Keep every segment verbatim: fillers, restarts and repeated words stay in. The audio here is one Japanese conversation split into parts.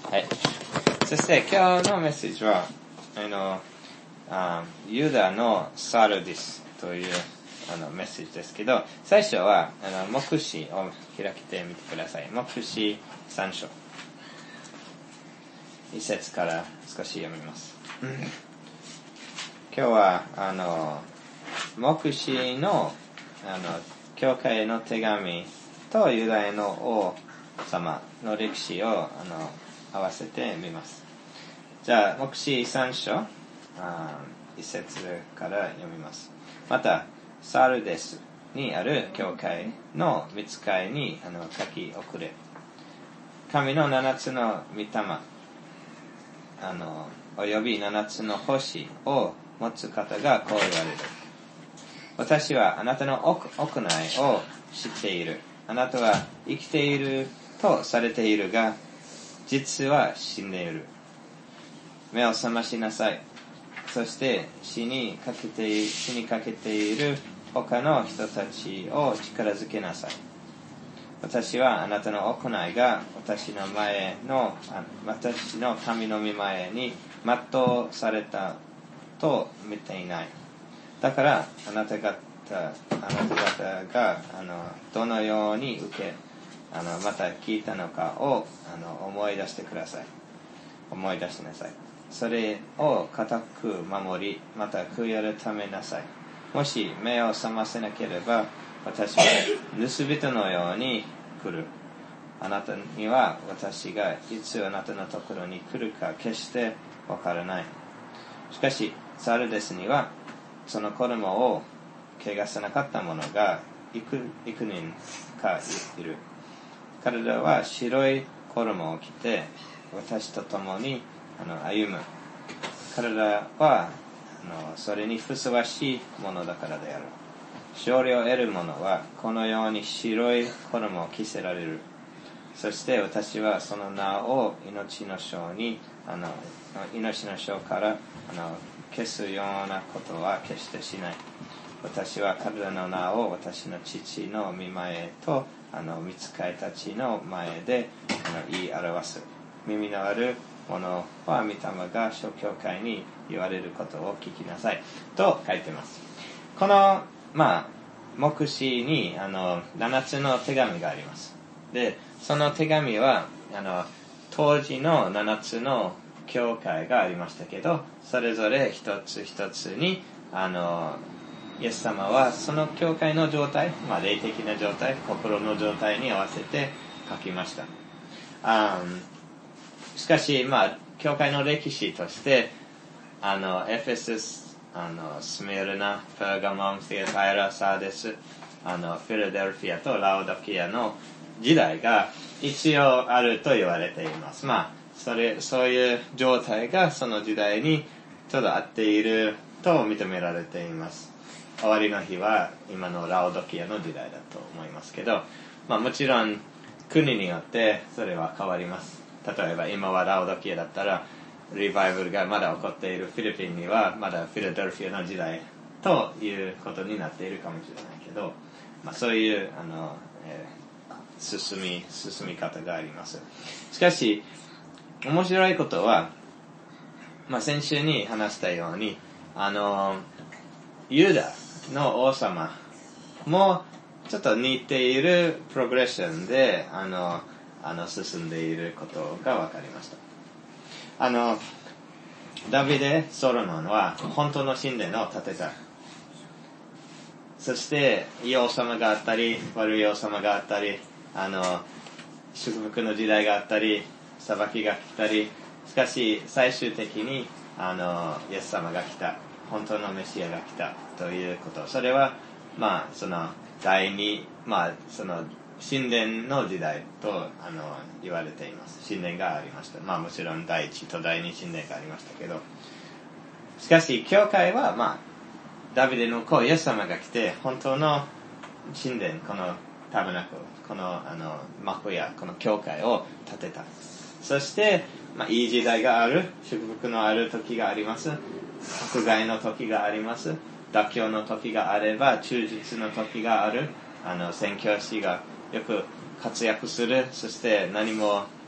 はい。そして今日のメッセージは、あの、あユダのサルディスというあのメッセージですけど、最初はあの黙示を開けてみてください。黙示さん章。一節から少し読みます。今日はあの黙示のあの教会の手紙とユダヤの王様の歴史をあの合わせてみます。じゃあ黙示さん章一節から読みます。またサルデスにある教会の御使いにあの書き送れ。神の七つの御霊あのおよび七つの星を持つ方がこう言われる。私はあなたの 屋, 屋内を知っている。あなたは生きているとされているが、実は死んでいる。目を覚ましなさい。そして死にかけて、死にかけている他の人たちを力づけなさい。私はあなたの行いが私の前の、私の神の御前に全うされたと見ていない。だからあなた方、あなた方があのどのように受け、あのまた聞いたのかをあの思い出してください。思い出しなさい。それを固く守り、また悔い改めなさい。もし目を覚ませなければ、私は盗人のように来る。あなたには私がいつあなたのところに来るか決してわからない。しかし、サルデスにはその子供を汚さなかった者が幾人かいる。彼らは白い衣を着て私と共にあの歩む。彼らはあのそれにふさわしいものだからである。勝利を得る者はこのように白い衣を着せられる。そして私はその名を命の書にあの命の書からあの消すようなことは決してしない。私は彼らの名を私の父の御前とあの御使いたちの前であの言い表す。耳のある者は御霊が諸教会に言われることを聞きなさいと書いてます。このまあ黙示にあのななつの手紙があります。でその手紙はあの当時のななつの教会がありましたけど、それぞれ一つ一つにあのイエス様はその教会の状態、まあ、霊的な状態、心の状態に合わせて書きました。あしかし、まあ、教会の歴史として、あの、エフェソス、あの、スメルナ、ペルガモン、ティアタイラ、サーデス、あの、フィラデルフィアとラオドキアの時代が一応あると言われています。まあ、それ、そういう状態がその時代にちょうど合っていると認められています。終わりの日は今のラオドキアの時代だと思いますけど、まあもちろん国によってそれは変わります。例えば今はラオドキアだったらリバイバルがまだ起こっているフィリピンにはまだフィラデルフィアの時代ということになっているかもしれないけど、まあそういうあの、えー、進み進み方があります。しかし面白いことは、まあ先週に話したようにあのユダの王様もちょっと似ているプログレッションであのあの進んでいることが分かりました。あのダビデ・ソロモンは本当の神殿を建てた。そしていい王様があったり悪い王様があったり、あの祝福の時代があったり裁きが来たり、しかし最終的にあのイエス様が来た、本当のメシアが来たということ。それはまあその第二、まあその神殿の時代とあの言われています。神殿がありました。まあもちろん第一と第二神殿がありましたけど、しかし教会はまあダビデの子イエス様が来て本当の神殿、このタブナクル、このあの幕屋、この教会を建てた。そしてまあいい時代がある、祝福のある時があります。迫害の時があります。妥協の時があれば忠実の時がある。あの宣教師がよく活躍する。そして何も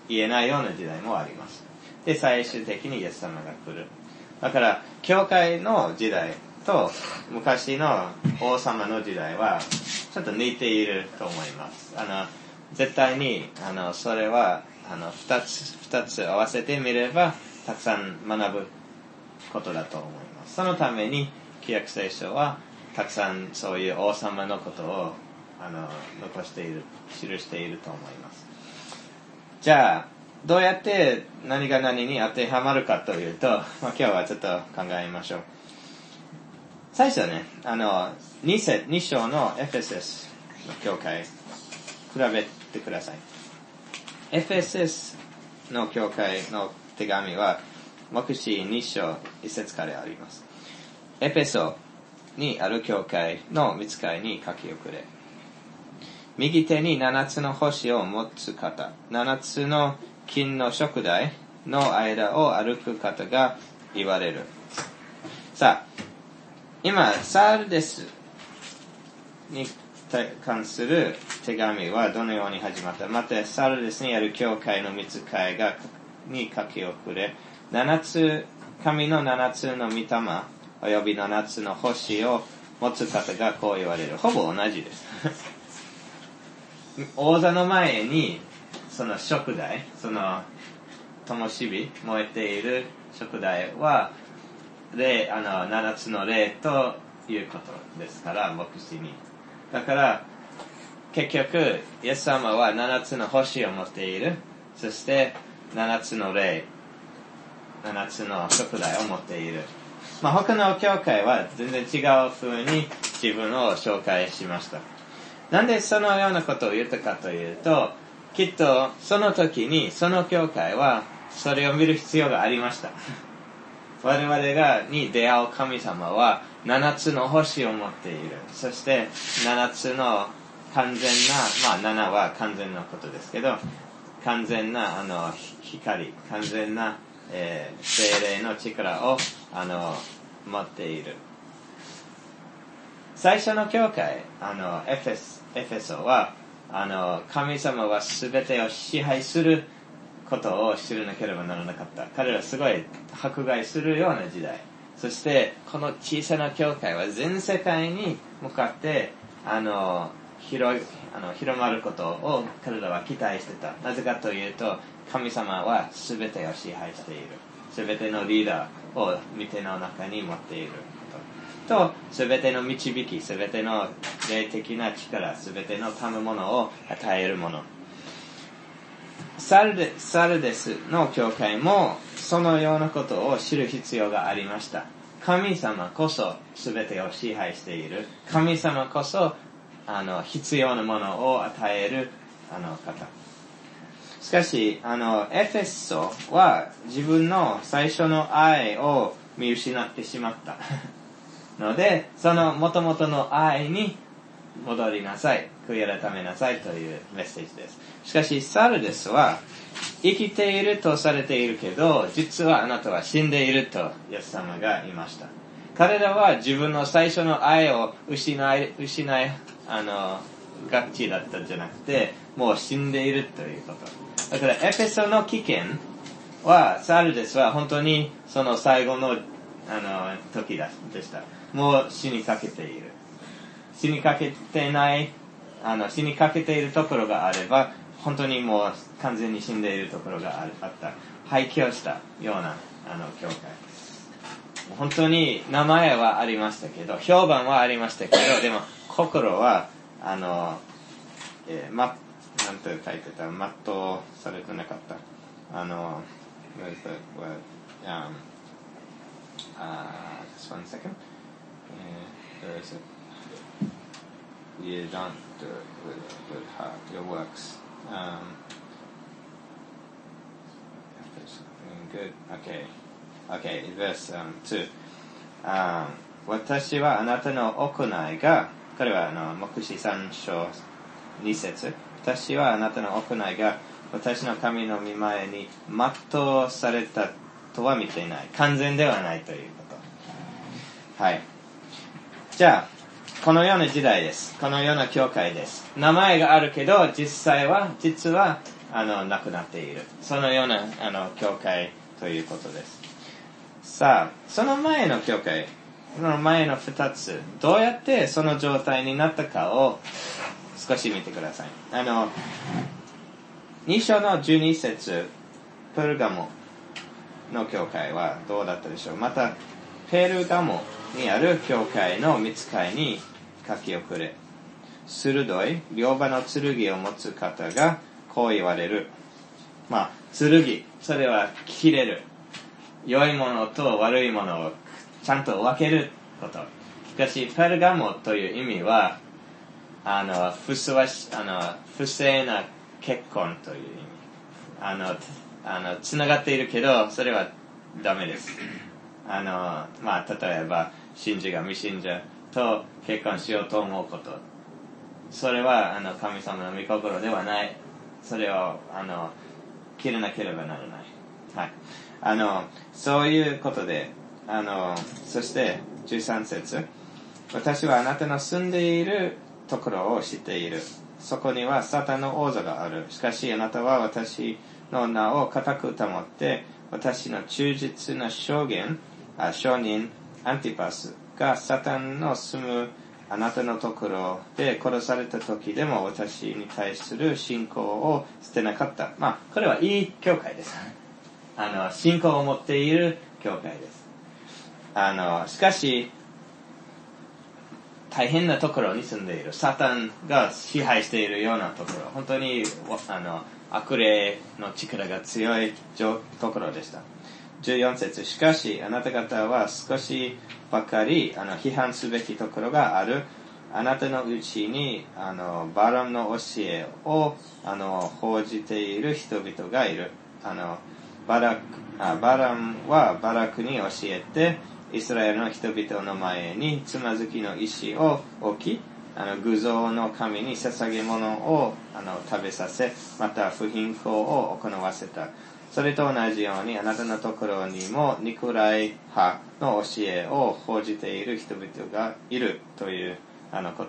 言えないような時代もあります。で、最終的にイエス様が来る。だから、教会の時代と昔の王様の時代は、ちょっと似ていると思います。あの、絶対に、あの、それは、あの、二つ、二つ合わせてみれば、たくさん学ぶことだと思います。そのために、旧約聖書は、たくさんそういう王様のことを、あの、残している、記していると思います。じゃあ、どうやって何が何に当てはまるかというと、まあ、今日はちょっと考えましょう。最初ね、あの、2, 節2章のエフエスエスの教会、比べてください。エフエスエスの教会の手紙は、黙示に章いち節からあります。エペソにある教会の御使いに書き送れ。右手に七つの星を持つ方、七つの金の燭台の間を歩く方が言われる。さあ、今、サールデスに関する手紙はどのように始まった？また、サールデスにある教会の御使いがに書き送れ、七つ、神の七つの御霊、および七つの星を持つ方がこう言われる。ほぼ同じです。王座の前に、その燭台、その、灯火、燃えている燭台は、霊、あの、七つの霊ということですから、牧師に。だから、結局、イエス様は七つの星を持っている。そして、七つの霊、七つの燭台を持っている。まあ、他の教会は全然違う風に自分を紹介しました。なんでそのようなことを言ったかというと、きっとその時にその教会はそれを見る必要がありました。我々がに出会う神様は七つの星を持っている。そして七つの完全な、まあ七は完全なことですけど、完全なあの光、完全な、えー、精霊の力をあの持っている。最初の教会、あのエフェス、エフェソはあの神様は全てを支配することを知らなければならなかった。彼らはすごい迫害するような時代。そしてこの小さな教会は全世界に向かってあの 広, あの広まることを彼らは期待してた。なぜかというと、神様は全てを支配している。全てのリーダーを御手の中に持っていると、全ての導き、全ての霊的な力、全ての賜物を与えるもの。サルデ、サルデスの教会もそのようなことを知る必要がありました。神様こそ全てを支配している。神様こそあの必要なものを与えるあの方。しかし、あのエフェソは自分の最初の愛を見失ってしまったので、その元々の愛に戻りなさい、悔い改めなさいというメッセージです。しかしサルデスは生きているとされているけど、実はあなたは死んでいるとイエス様が言いました。彼らは自分の最初の愛を失い失いあのがちだったんじゃなくて、もう死んでいるということ。だからエペソの危険は、サルデスは本当にその最後のあの時だでした。もう死にかけている。死にかけてない、あの死にかけているところがあれば、本当にもう完全に死んでいるところがあった。廃墟したようなあの教会。本当に名前はありましたけど、評判はありましたけど、でも心はあの、えー、まなんて書いてた、全うされてなかった。あの、what is that word? Um, uh, just one second. Uh, where is it? You don't do it with, with heart, your works. Um, if there's something good. Okay. Okay, verse um, two. Um, 私はあなたの行いが、これはあの、黙示三章二節。私はあなたの行いが、私の神の御前に全うされたとは見ていない。完全ではないということ。はい。じゃあ、このような時代です。このような教会です。名前があるけど、実際は、実はあの、なくなっている。そのような、あの、教会ということです。さあ、その前の教会、その前の二つ、どうやってその状態になったかを少し見てください。あの、に章のじゅうに節、ペルガモの教会はどうだったでしょう。また、ペルガモにある教会の御使いに書き送れ。鋭い両刃の剣を持つ方がこう言われる。まあ、剣、それは切れる。良いものと悪いものをちゃんと分けること。しかし、ペルガモという意味は、あの、不正し、あの、不正な結婚という意味。あの、あの、つながっているけど、それはダメです。あの、まあ、例えば、信者が未信者と結婚しようと思うこと。それは、あの、神様の御心ではない。それを、あの、切らなければならない。はい。あの、そういうことで、あの、そして、じゅうさん節。私はあなたの住んでいるところを知っている。そこにはサタンの王座がある。しかしあなたは私の名を固く保って、私の忠実な証言、あ証人、アンティパスがサタンの住むあなたのところで殺された時でも私に対する信仰を捨てなかった。まあ、これはいい教会です。あの、信仰を持っている教会です。あの、しかし、大変なところに住んでいる。サタンが支配しているようなところ。本当に、あの、悪霊の力が強いところでした。じゅうよん節。しかし、あなた方は少しばかり、あの、批判すべきところがある。あなたのうちに、あの、バラムの教えを、あの、報じている人々がいる。あの、バラク、あバラムはバラクに教えて、イスラエルの人々の前につまずきの石を置き、あの偶像の神に捧げ物をあの食べさせ、また不貧困を行わせた。それと同じようにあなたのところにもニコライ派の教えを報じている人々がいるというあのこと。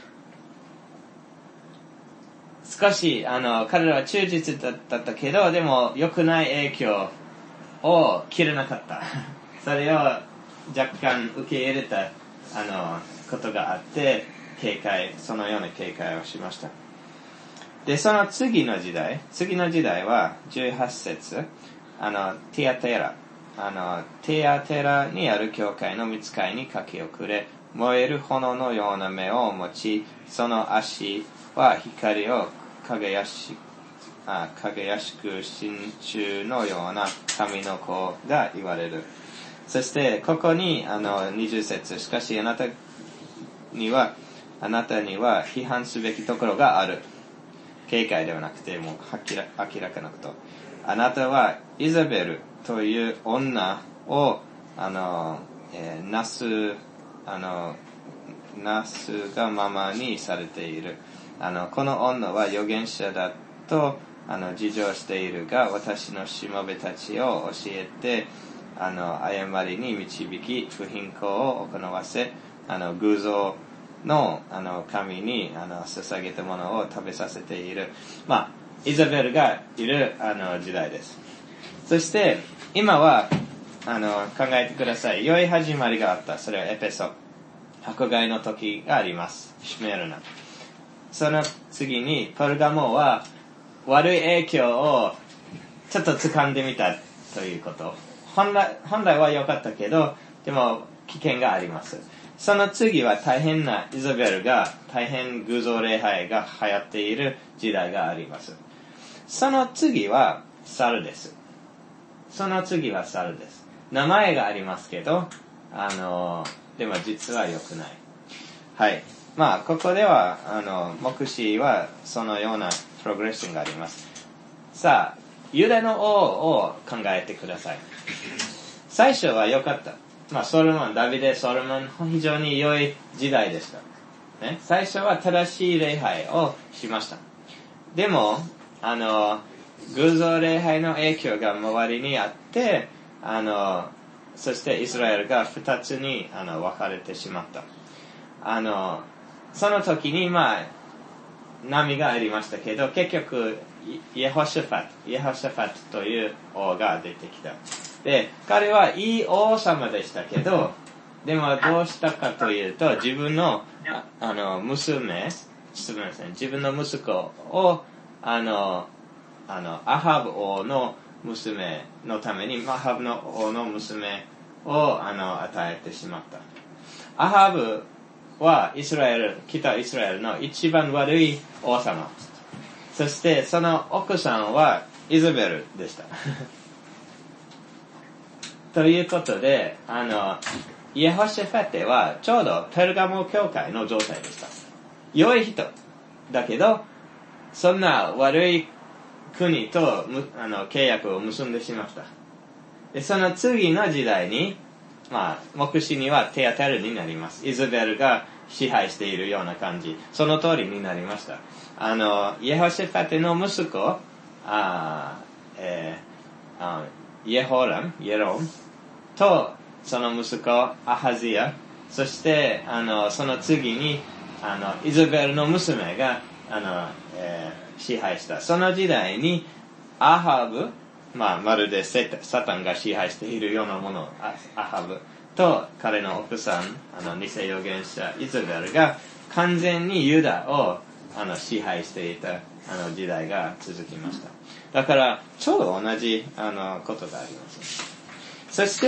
少しあの彼らは忠実だったけど、でも良くない影響を切れなかった。それを若干受け入れたあのことがあって、警戒、そのような警戒をしました。で、その次の時代、次の時代はじゅうはち節、あの、ティアテラ、あの、ティアテラにある教会の御使いに書き送れ、燃える炎のような目を持ち、その足は光を輝し、あ輝しく真鍮のような神の子が言われる。そして、ここに、あの、にじゅう節、しかしあなたには、あなたには批判すべきところがある。警戒ではなくて、もう明ら、明らかなこと。あなたは、イザベルという女を、あの、えー、なす、あの、なすがままにされている。あの、この女は預言者だと、あの、自称しているが、私のしもべたちを教えて、あの、誤りに導き、不貧困を行わせ、あの、偶像の、あの、神に、あの、捧げたものを食べさせている。まあ、イザベルがいる、あの、時代です。そして、今は、あの、考えてください。良い始まりがあった。それはエペソ。迫害の時があります。シメルナ。その次に、パルガモは、悪い影響を、ちょっと掴んでみたということ。本来、本来は良かったけど、でも危険があります。その次は大変なイザベルが、大変偶像礼拝が流行っている時代があります。その次はサルです。その次はサルです。名前がありますけど、あの、でも実は良くない。はい。まあ、ここでは、あの、牧師はそのようなプログレッションがあります。さあ、ユダの王を考えてください。最初は良かった。まあ、ソロモン、ダビデ、ソロモン、非常に良い時代でした。ね、最初は正しい礼拝をしました。でも、あの、偶像礼拝の影響が周りにあって、あの、そしてイスラエルが二つにあの分かれてしまった。あの、その時に、まあ、波がありましたけど、結局、 イエホシャファト、イエホシャファトという王が出てきた。で、彼はいい王様でしたけど、でもどうしたかというと、自分の、あ, あの、娘、すみません、自分の息子を、あの、あの、アハブ王の娘のために、アハブの王の娘を、あの、与えてしまった。アハブはイスラエル、北イスラエルの一番悪い王様。そして、その奥さんはイザベルでした。ということで、あの、イエホシェフェテはちょうどペルガモ教会の状態でした。良い人。だけど、そんな悪い国とあの契約を結んでしまった。で、その次の時代に、まあ、牧師にはテアテルになります。イザベルが支配しているような感じ。その通りになりました。あの、イエホシェフェテの息子、あえー、あイエホラム、イエロムと、その息子、アハズヤ、そして、あの、その次に、あの、イザベルの娘が、あの、えー、支配した。その時代に、アハブ、まあ、まるでサタンが支配しているようなもの、アハブと彼の奥さん、あの、偽預言者、イザベルが完全にユダを、あの、支配していた、あの、時代が続きました。だから、ちょうど同じ、あの、ことがあります。そして、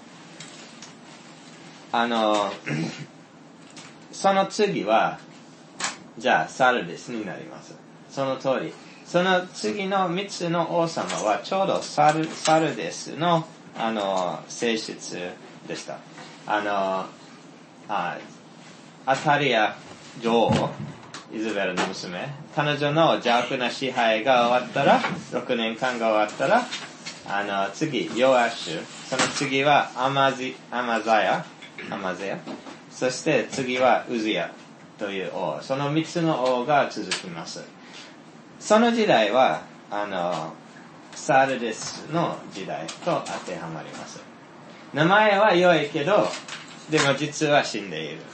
あの、その次は、じゃあ、サルデスになります。その通り。その次の三つの王様は、ちょうどサル、サルデスの、あの、性質でした。あの、あアタリア女王、イザベルの娘、彼女の邪悪な支配が終わったら、ろくねんかんが終わったら、あの、次、ヨアシュ、その次はアマズ、アマザヤ、アマゼヤ、そして次はウズヤという王、その三つの王が続きます。その時代は、あの、サルデスの時代と当てはまります。名前は良いけど、でも実は死んでいる。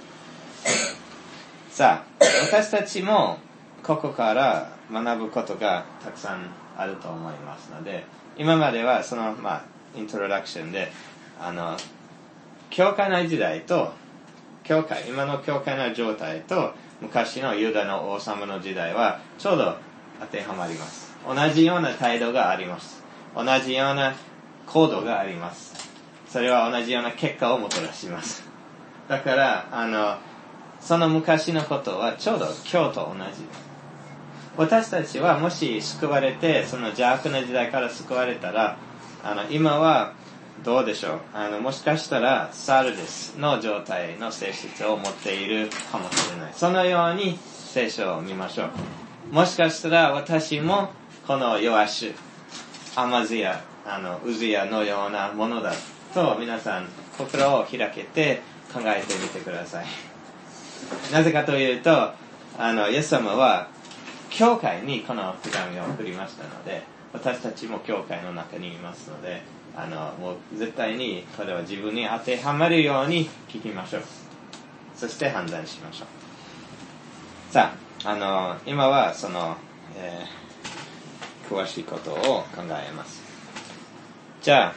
さあ、私たちもここから学ぶことがたくさんあると思いますので、今まではその、まあ、イントロダクションで、あの、教会の時代と、教会、今の教会の状態と、昔のユダの王様の時代は、ちょうど当てはまります。同じような態度があります。同じような行動があります。それは同じような結果をもたらします。だから、あの、その昔のことはちょうど今日と同じです。私たちはもし救われて、その邪悪な時代から救われたら、あの、今はどうでしょう。あの、もしかしたらサルデスの状態の性質を持っているかもしれない。そのように聖書を見ましょう。もしかしたら私もこのヨアシュ、アマズヤ、あの、ウズヤのようなものだと皆さん心を開けて考えてみてください。なぜかというと、あの、イエス様は教会にこの手紙を送りましたので、私たちも教会の中にいますので、あの、もう絶対にこれは自分に当てはまるように聞きましょう。そして判断しましょう。さあ、あの、今はその、えー、詳しいことを考えます。じゃあ、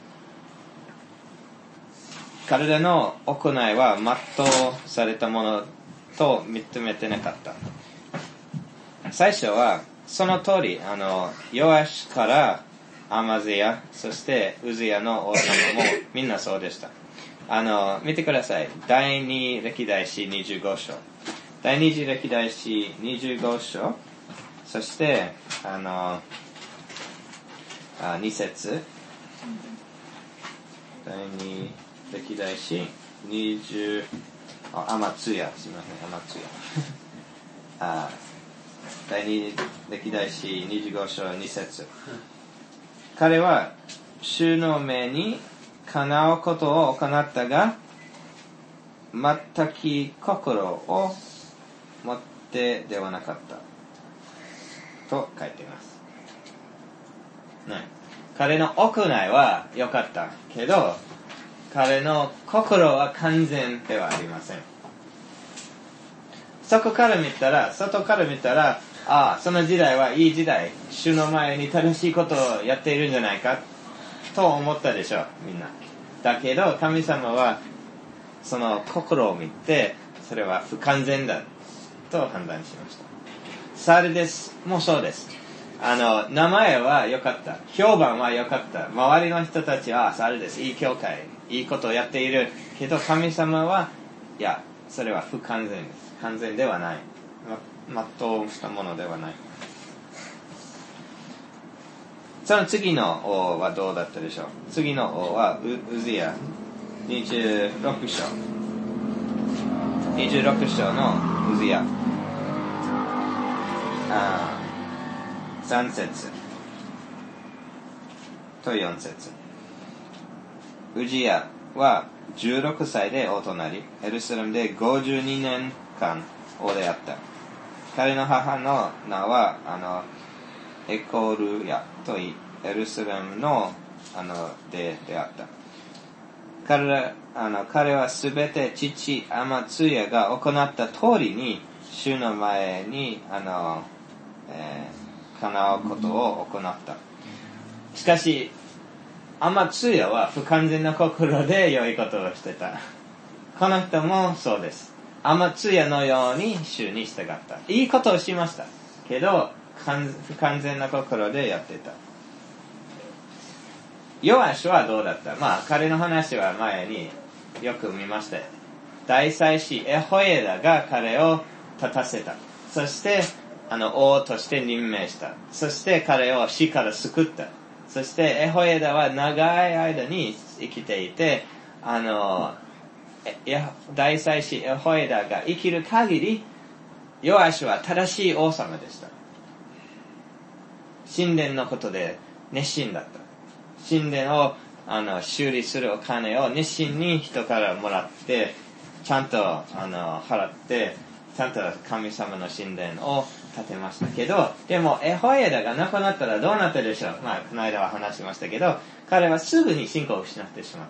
彼らの行いは全うされたものと認めてなかった。最初はその通り、あの、ヨアシからアマゼヤ、そしてウズヤの王様もみんなそうでした。あの、見てください。第二歴代史にじゅうご章。第二次歴代史にじゅうご章。そして、あの、あに節。第二歴代史にじゅう、あ、アマツヤ、すみません、アマツヤ。あ、第二歴代史にじゅうご章に節。彼は主の目にかなうことを行ったが、全き心を持ってではなかったと書いています、ね、彼の行いは良かったけど、彼の心は完全ではありません。そこから見たら、外から見たら、 ああ、その時代はいい時代、主の前に正しいことをやっているんじゃないかと思ったでしょう、みんな。だけど神様はその心を見て、それは不完全だと判断しました。サルデスもそうです。あの名前は良かった、評判は良かった、周りの人たちはサルデスいい教会、いいことをやっているけど、神様はいや、それは不完全です。完全ではない、ま、全うしたものではない。その次の王はどうだったでしょう。次の王は ウ, ウズヤにじゅうろく章にじゅうろく章のウズヤあさん節とよん節。ウジヤはじゅうろくさいで王となり、エルサレムでごじゅうにねんかん王であった。彼の母の名はあのエコルヤといい、エルサレムのあのでであった。彼あの彼はすべて父アマツヤが行った通りに主の前にあの、えー、叶うことを行った。しかしアマツヤは不完全な心で良いことをしてた。この人もそうです。アマツヤのように主に従った。いいことをしましたけど不完全な心でやってた。ヨアシはどうだった？まあ彼の話は前によく見ました。大祭司エホエダが彼を立たせた。そしてあの王として任命した。そして彼を死から救った。そしてエホエダは長い間に生きていて、あの大祭司エホエダが生きる限り、ヨアシは正しい王様でした。神殿のことで熱心だった。神殿をあの修理するお金を熱心に人からもらって、ちゃんとあの払って、ちゃんと神様の神殿を建てましたけど、でもエホエダが亡くなったらどうなったでしょう。まあこの間は話しましたけど、彼はすぐに信仰を失ってしまった。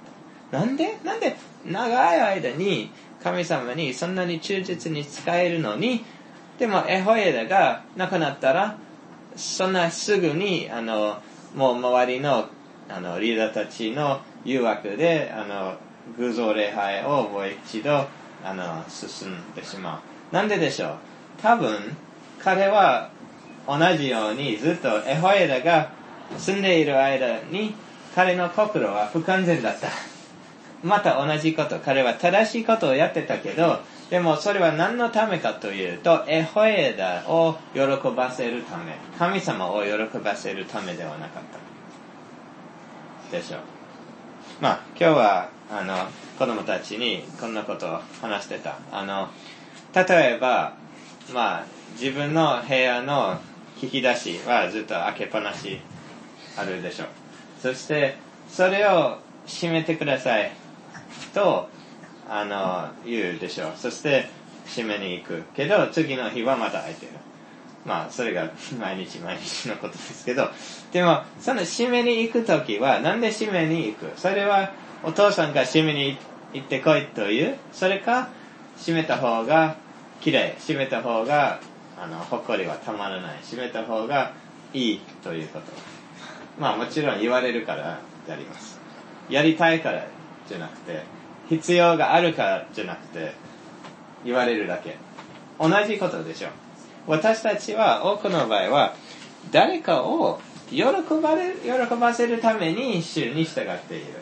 なんでなんで長い間に神様にそんなに忠実に仕えるのに、でもエホエダが亡くなったら、そんなすぐにあのもう周りのあのリーダーたちの誘惑であの偶像礼拝をもう一度あの進んでしまう。なんででしょう。多分彼は同じようにずっとエホエダが住んでいる間に彼の心は不完全だった。また同じこと、彼は正しいことをやってたけど、でもそれは何のためかというと、エホエダを喜ばせるため、神様を喜ばせるためではなかったでしょう。まあ今日はあの子供たちにこんなことを話してた。あの例えばまあ自分の部屋の引き出しはずっと開けっぱなしあるでしょう。そしてそれを閉めてくださいとあの言うでしょう。そして閉めに行くけど、次の日はまた開いてる。まあそれが毎日毎日のことですけど、でもその閉めに行くときはなんで閉めに行く？それはお父さんが閉めに行ってこいという、それか閉めた方がきれい、閉めた方があの埃はたまらない、閉めた方がいいということ。まあもちろん言われるからやります。やりたいからじゃなくて、必要があるからじゃなくて、言われるだけ。同じことでしょう。私たちは多くの場合は誰かを喜ばれ喜ばせるために主に従っている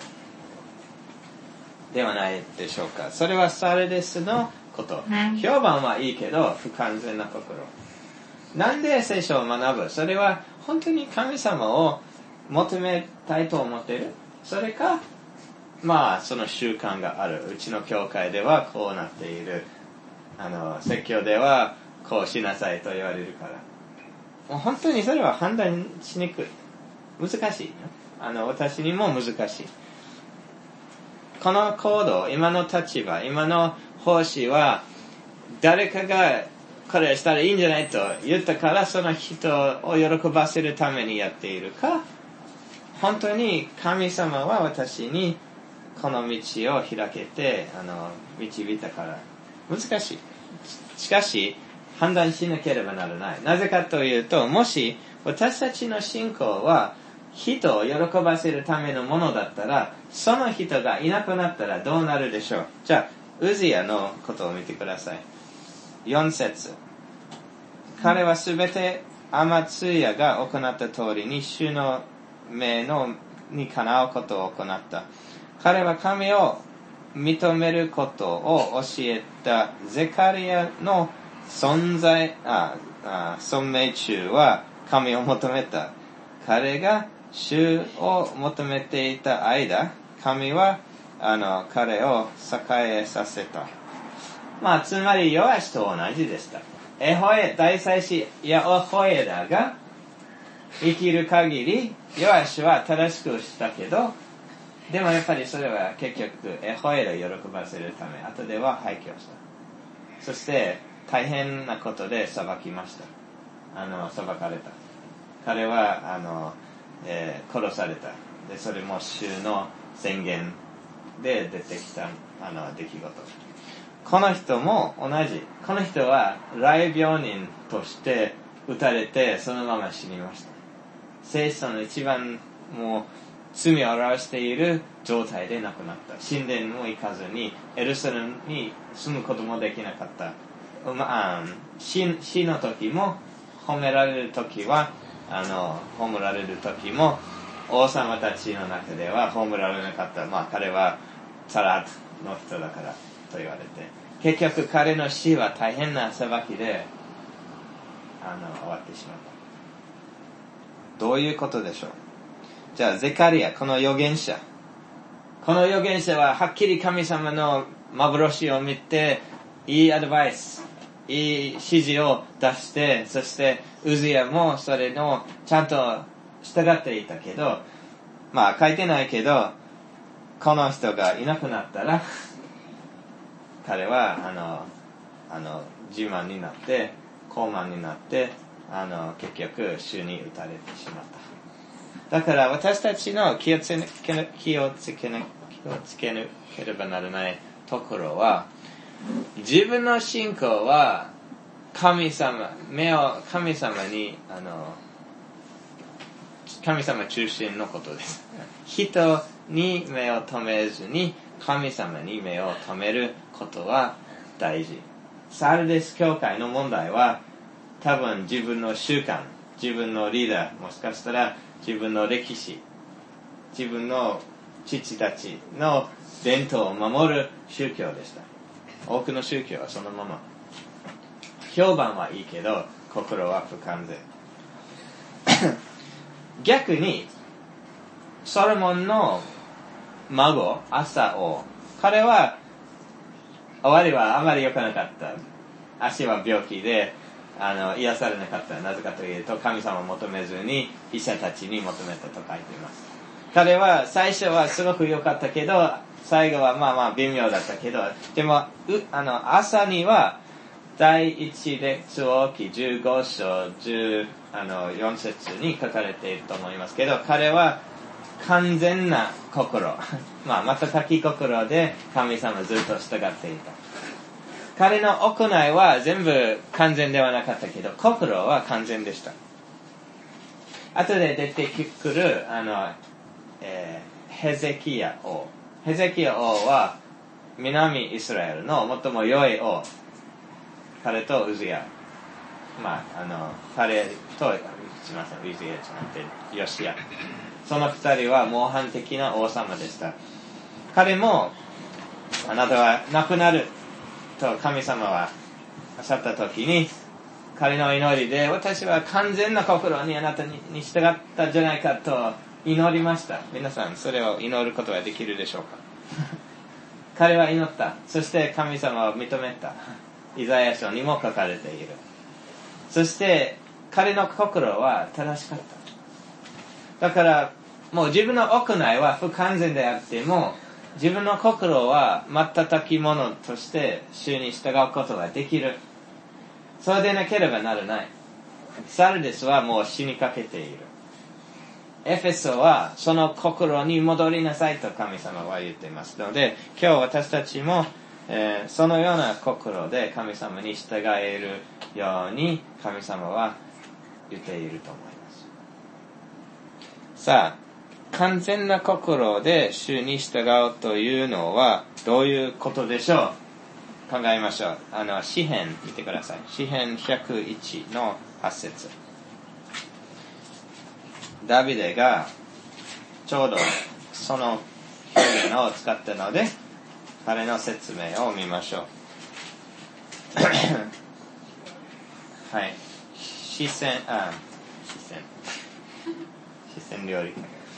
ではないでしょうか。それはサルデスのこと。評判はいいけど不完全な心。なんで聖書を学ぶ？それは本当に神様を求めたいと思っている？それかまあその習慣がある。うちの教会ではこうなっている。あの説教ではこうしなさいと言われるから。もう本当にそれは判断しにくい。難しい。あの私にも難しい。この行動、今の立場、今の奉仕は誰かがこれしたらいいんじゃないと言ったからその人を喜ばせるためにやっているか、本当に神様は私にこの道を開けてあの導いたから。難しい。しかし判断しなければならない。なぜかというと、もし私たちの信仰は人を喜ばせるためのものだったら、その人がいなくなったらどうなるでしょう。じゃあ、ウズヤのことを見てください。よん節。彼はすべてアマツヤが行った通りに主の命のにかなうことを行った。彼は神を認めることを教えたゼカリアの存在、あ、あ、尊命中は神を求めた。彼が主を求めていた間、神はあの彼を栄えさせた。まあ、つまりヨアシと同じでした。エホエ、大祭司ヤホエダが生きる限り、ヨアシは正しくしたけど、でもやっぱりそれは結局エホエダを喜ばせるため、後では廃墟した。そして大変なことで裁きました。あの裁かれた。彼はあの、えー、殺された。で、それも主の宣言で出てきたあの出来事。この人も同じ。この人は雷病人として撃たれてそのまま死にました。聖書の一番もう罪を表している状態で亡くなった。神殿も行かずにエルサレムに住むこともできなかった。まあ、死, 死の時も褒められる時はあの褒められる時も王様たちの中では褒められなかった。まあ彼はサラッの人だからと言われて、結局彼の死は大変な裁きであの終わってしまった。どういうことでしょう。じゃあゼカリア、この預言者この預言者ははっきり神様の幻を見ていいアドバイス、いい指示を出して、そしてウズヤもそれのちゃんと従っていたけど、まあ書いてないけど、この人がいなくなったら彼はあのあの自慢になって高慢になってあの結局主に打たれてしまった。だから私たちの気をつけ気をつけな気をつけなければならないところは、自分の信仰は神様目を神様にあの神様中心のことです。人に目を留めずに神様に目を留めることは大事。サルデス教会の問題は多分自分の習慣、自分のリーダー、もしかしたら自分の歴史、自分の父たちの伝統を守る宗教でした。多くの宗教はそのまま評判はいいけど心は不完全。逆にソロモンの孫アサ王、彼は終わりはあまり良くなかった。足は病気であの癒されなかった。なぜかというと神様を求めずに医者たちに求めたと書いています。彼は最初はすごく良かったけど最後はまあまあ微妙だったけど、でもあの朝には第一列王記じゅうご章じゅうよん節に書かれていると思いますけど、彼は完全な心まあ瞬き心で神様ずっと従っていた。彼の行いは全部完全ではなかったけど心は完全でした。後で出てくるあの、えー、ヘゼキヤ王ヘゼキヤ王は南イスラエルの最も良い王。彼とウズヤ、まああの彼とすみませんウズヤじゃなくてヨシヤ、その二人は模範的な王様でした。彼もあなたは亡くなると神様はおっしゃった時に、彼の祈りで私は完全な心にあなたに従ったんじゃないかと祈りました。皆さんそれを祈ることができるでしょうか。彼は祈った。そして神様を認めた。イザヤ書にも書かれている。そして彼の心は正しかった。だからもう自分の行いは不完全であっても自分の心は瞬きものとして主に従うことができる。そうでなければならない。サルデスはもう死にかけている。エフェソはその心に戻りなさいと神様は言っていますので、今日私たちもえー、そのような心で神様に従えるように神様は言っていると思います。さあ、完全な心で主に従うというのはどういうことでしょう？考えましょう。あの、詩編見てください。詩編ひゃくいちのはち節。ダビデがちょうどその表現を使ったので、彼の説明を見ましょう。はい。詩編、あ、詩編。詩編料理。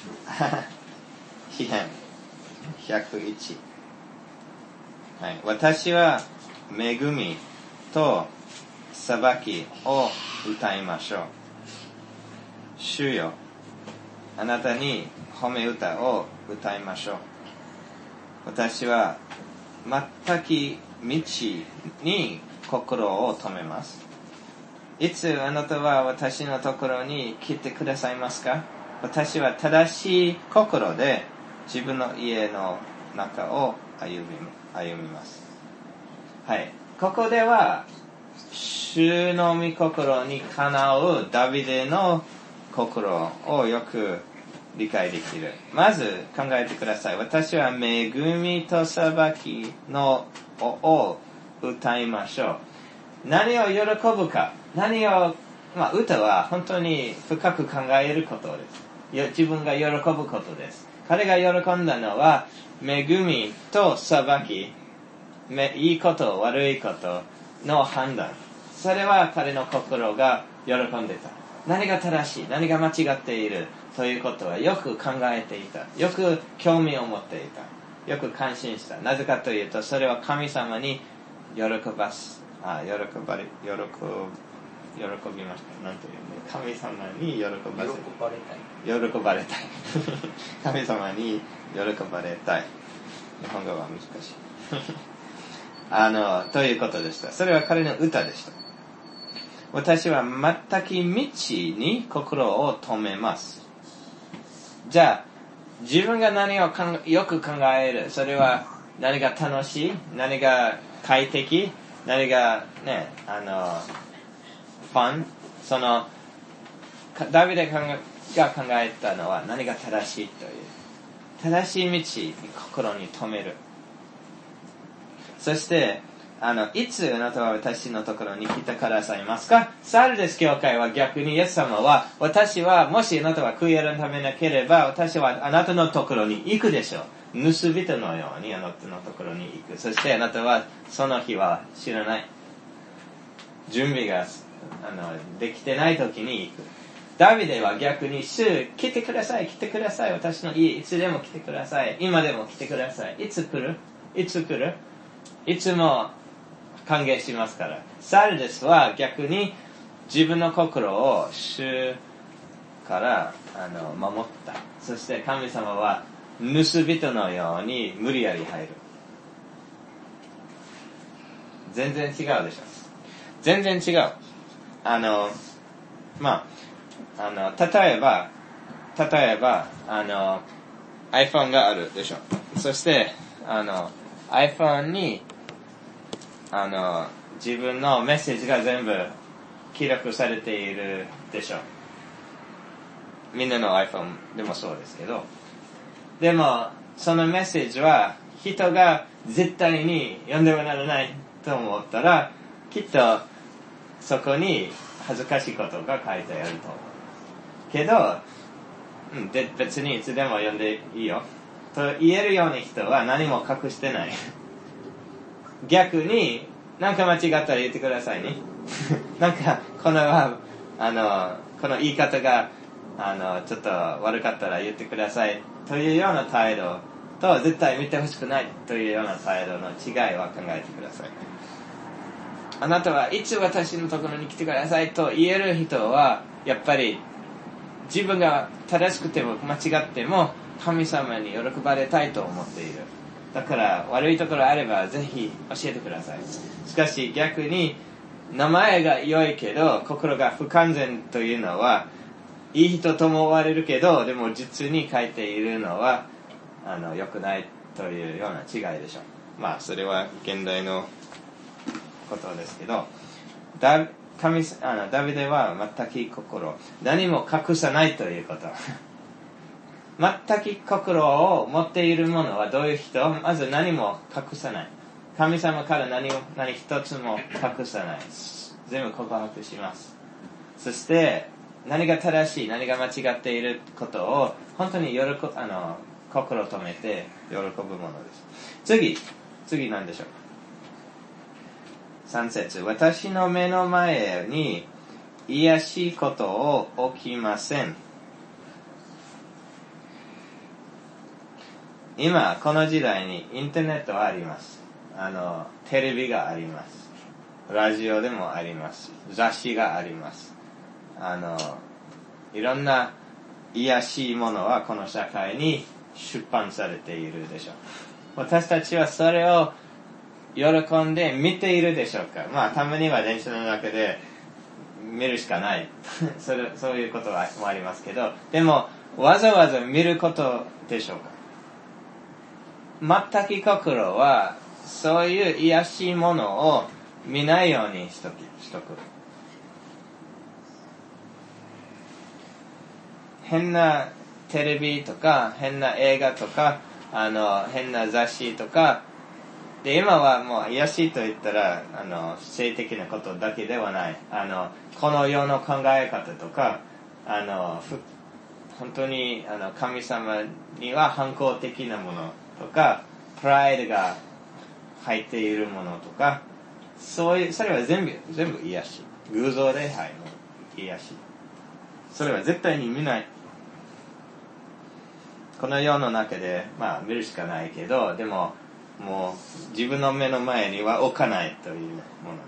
詩編ひゃくいち。はい。私は恵みと裁きを歌いましょう。主よ、あなたに褒め歌を歌いましょう。私は全く道に心を止めます。いつあなたは私のところに来てくださいますか？私は正しい心で自分の家の中を歩み、歩みます。はい。ここでは主の御心にかなうダビデの心をよく理解できる。まず考えてください。私は恵みと裁きのを歌いましょう。何を喜ぶか。何を、まあ歌は本当に深く考えることです。自分が喜ぶことです。彼が喜んだのは恵みと裁き、いいこと悪いことの判断。それは彼の心が喜んでた。何が正しい、何が間違っているということはよく考えていた。よく興味を持っていた。よく感心した。なぜかというと、それは神様に喜ばす、あ、喜ばれ、喜、喜びました。なんというの、神様に喜ばせ、 喜ばれたい。喜ばれたい。神様に喜ばれたい。日本語は難しい。あの、ということでした。それは彼の歌でした。私は全く道に心を止めます。じゃあ、自分が何をかんよく考える。それは何が楽しい、何が快適、何がね、あの、ファン。その、ダビデが考えたのは何が正しいという。正しい道に心に留める。そして、あの、いつあなたは私のところに来てくださいますか？サルデス教会は逆にイエス様は、私は、もしあなたは悔い改めなければ、私はあなたのところに行くでしょう。盗人のようにあなたのところに行く。そしてあなたはその日は知らない。準備が、あの、できてない時に行く。ダビデは逆に、主、来てください、来てください。私の家、いつでも来てください。今でも来てください。いつ来る？いつ来る？いつも歓迎しますから。サルデスは逆に自分の心を主からあの守った。そして神様は盗人のように無理やり入る。全然違うでしょ。全然違う。あの、まあ、あの、例えば、例えば、あの、iPhone があるでしょ。そして、あの、iPhone にあの、自分のメッセージが全部記録されているでしょう。みんなの iPhone でもそうですけど。でも、そのメッセージは人が絶対に読んではならないと思ったら、きっとそこに恥ずかしいことが書いてあると思う。けど、うん、で別にいつでも読んでいいよ。と言えるように人は何も隠してない。逆に、なんか間違ったら言ってくださいね。なんか、この、あの、この言い方が、あの、ちょっと悪かったら言ってください。というような態度と、絶対見てほしくないというような態度の違いは考えてください。あなたはいつ私のところに来てくださいと言える人は、やっぱり、自分が正しくても間違っても、神様に喜ばれたいと思っている。だから悪いところあればぜひ教えてください。しかし逆に名前が良いけど心が不完全というのはいい人とも思われるけどでも実に書いているのはあの良くないというような違いでしょう。 まあそれは現代のことですけど、ダ神あのダビデは全く心、何も隠さないということ。全く心を持っている者はどういう人？まず何も隠さない。神様から何も何一つも隠さない。全部告白します。そして何が正しい、何が間違っていることを本当に喜あの心を止めて喜ぶものです。次、次何でしょう。三節、私の目の前に癒しいことを起きません。今この時代にインターネットはあります。あのテレビがあります。ラジオでもあります。雑誌があります。あのいろんな癒しいものはこの社会に出版されているでしょう。私たちはそれを喜んで見ているでしょうか。まあたまには電車の中で見るしかないそれそういうこともありますけど、でもわざわざ見ることでしょうか。全く心はそういう癒しいものを見ないようにしときしとく。変なテレビとか変な映画とかあの変な雑誌とかで、今はもう癒しと言ったらあの性的なことだけではない、あのこの世の考え方とかあの本当にあの神様には反抗的なものとかプライドが入っているものとか、そういうそれは全部全部癒し、偶像礼拝の癒し、それは絶対に見ない。この世の中でまあ見るしかないけど、でももう自分の目の前には置かないというもの、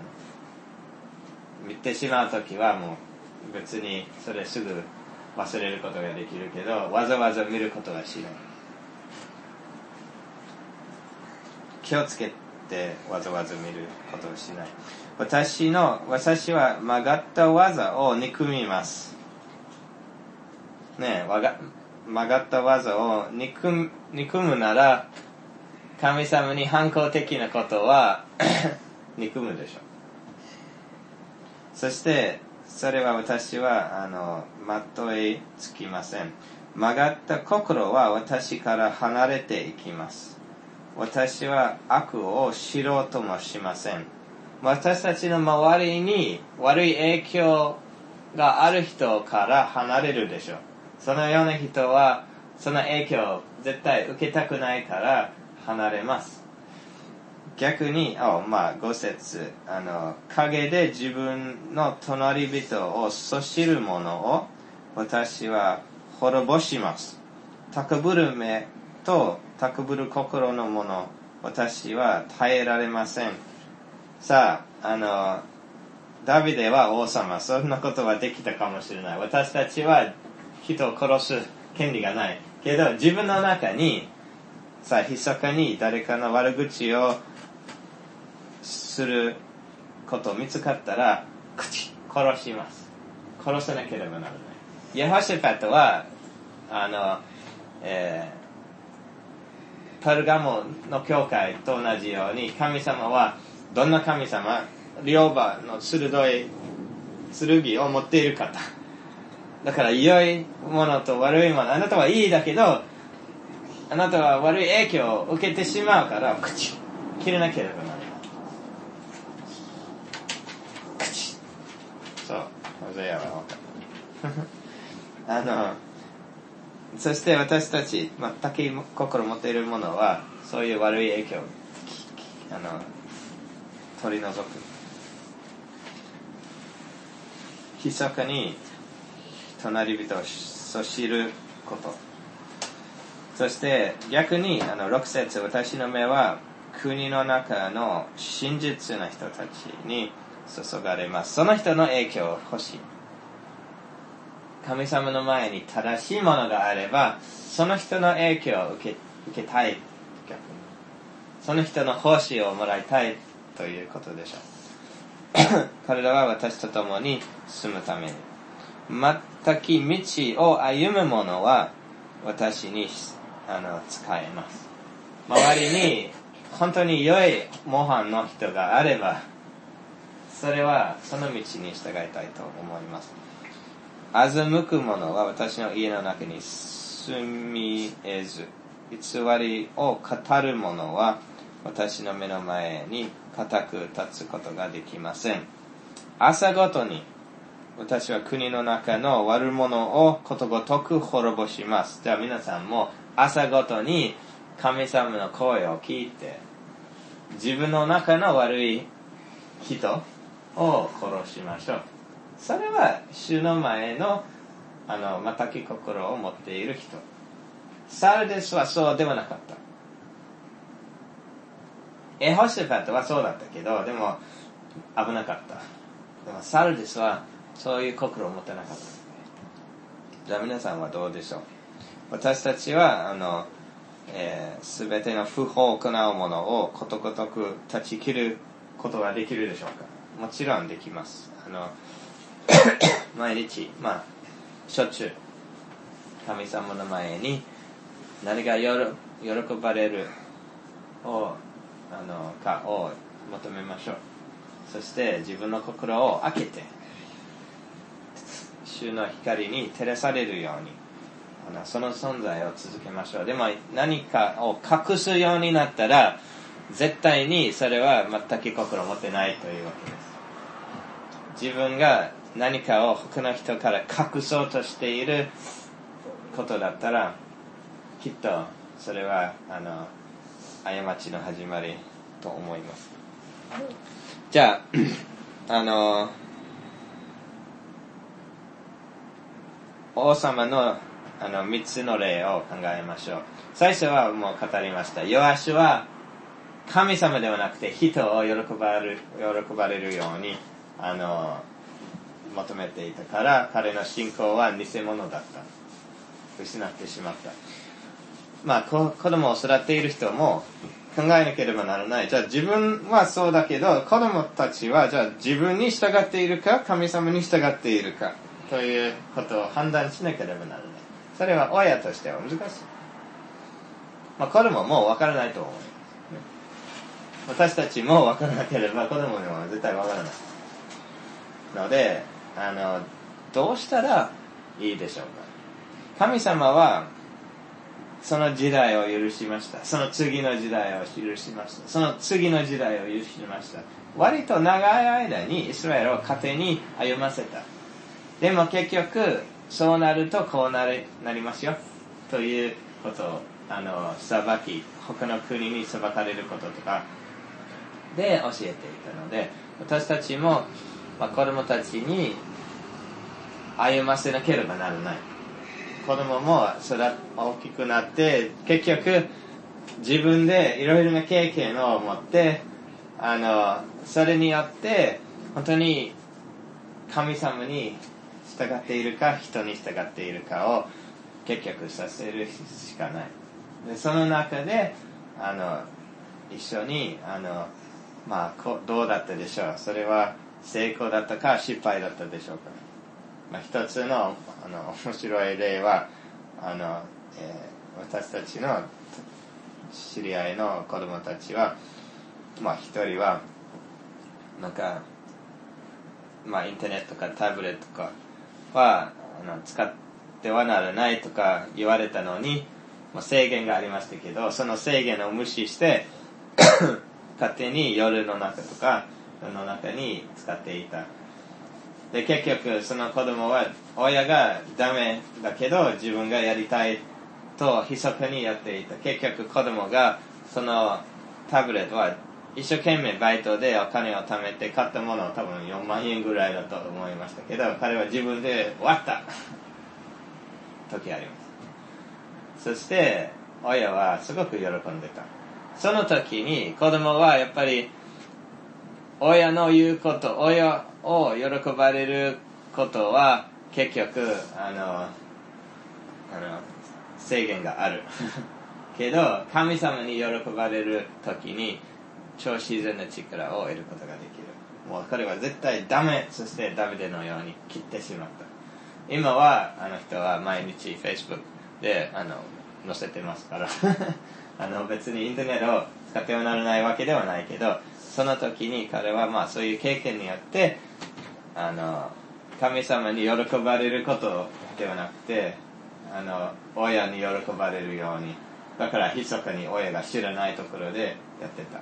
見てしまうときはもう別にそれすぐ忘れることができるけど、わざわざ見ることはしない。気をつけてわざわざ見ることをしない。私の私は曲がった技を憎みます。ねえ、わが曲がった技を憎む、憎むなら神様に反抗的なことは憎むでしょう。そしてそれは私はあの全いつきません。曲がった心は私から離れていきます。私は悪を知ろうともしません。私たちの周りに悪い影響がある人から離れるでしょう。そのような人はその影響を絶対受けたくないから離れます。逆に、あまあ、ご節、あの、陰で自分の隣人をそしる者を私は滅ぼします。高ぶる目と高ぶる心の者、私は耐えられません。さあ、あの、ダビデは王様、そんなことはできたかもしれない。私たちは人を殺す権利がない。けど、自分の中に、さあ、密かに誰かの悪口をすることを見つかったら、口、殺します。殺さなければならない。ヤホシャパトは、あの、えー、パルガモの教会と同じように、神様は、どんな神様？両刃の鋭い剣を持っている方。だから、良いものと悪いもの、あなたはいいだけど、あなたは悪い影響を受けてしまうから、口、切れなければならない。口。そう、ホゼアは分かった。あの、そして私たち、全く心持っているものは、そういう悪い影響を、あの、取り除く。密かに隣人をそしること。そして逆にあのろく節、私の目は国の中の真実な人たちに注がれます。その人の影響を欲しい。神様の前に正しいものがあれば、その人の影響を受け、受けたい。逆にその人の奉仕をもらいたいということでしょう。彼らは私と共に住むために。全く道を歩む者は私にあの使えます。周りに本当に良い模範の人があれば、それはその道に従いたいと思います。欺く者は私の家の中に住み得ず、偽りを語る者は私の目の前に固く立つことができません。朝ごとに私は国の中の悪者をことごとく滅ぼします。じゃあ皆さんも朝ごとに神様の声を聞いて、自分の中の悪い人を殺しましょう。それは主の前のあの全き心を持っている人。サルデスはそうではなかった。エホシファトはそうだったけど、でも危なかった。でもサルデスはそういう心を持ってなかった。じゃあ皆さんはどうでしょう。私たちはあのすべ、えー、ての不法を行うものをことごとく断ち切ることができるでしょうか。もちろんできます。あの毎日、まあ、しょっちゅう神様の前に何が喜ばれるをあのかを求めましょう。そして自分の心を開けて主の光に照らされるようにあのその存在を続けましょう。でも何かを隠すようになったら絶対にそれは全く心を持ってないというわけです。自分が何かを他の人から隠そうとしていることだったらきっとそれはあの過ちの始まりと思います。じゃああの王様のあのみっつの例を考えましょう。最初はもう語りました。ヨアシュは神様ではなくて人を喜ばれる、喜ばれるようにあの求めていたから彼の信仰は偽物だった。失ってしまった。まあ子供を育っている人も考えなければならない。じゃあ自分はそうだけど子供たちはじゃあ自分に従っているか神様に従っているかということを判断しなければならない。それは親としては難しい。まあ子供もわからないと思う。私たちもわからなければ子供にも絶対わからないので、あのどうしたらいいでしょうか。神様はその時代を許しました。その次の時代を許しました。その次の時代を許しました。割と長い間にイスラエルを糧に歩ませた。でも結局そうなるとこうなり、なりますよということをあの裁き、他の国に裁かれることとかで教えていたので、私たちも、まあ、子供たちに歩ませなければならない。子供もそれ大きくなって結局自分でいろいろな経験を持ってあのそれによって本当に神様に従っているか人に従っているかを結局させるしかない。でその中であの一緒にあのまあどうだったでしょう。それは成功だったか失敗だったでしょうか。まあ、一つのあの面白い例はあの、えー、私たちの知り合いの子供たちは、まあ、一人はなんか、まあ、インターネットとかタブレットとかはあの使ってはならないとか言われたのに、まあ、制限がありましたけどその制限を無視して勝手に夜の中とか夜の中に使っていた。で結局その子供は親がダメだけど自分がやりたいと密かにやっていた。結局子供がそのタブレットは一生懸命バイトでお金を貯めて買ったものを多分よんまんえんぐらいだと思いましたけど彼は自分で割った時あります。そして親はすごく喜んでた。その時に子供はやっぱり親の言うこと親を喜ばれることは結局あのあの制限があるけど神様に喜ばれる時に超自然な力を得ることができる。もう彼は絶対ダメ、そしてダビデのように切ってしまった。今はあの人は毎日 Facebook であの載せてますからあの別にインターネットを使ってはならないわけではないけど、その時に彼はまあそういう経験によってあの神様に喜ばれることではなくて、あの親に喜ばれるように、だから密かに親が知らないところでやってた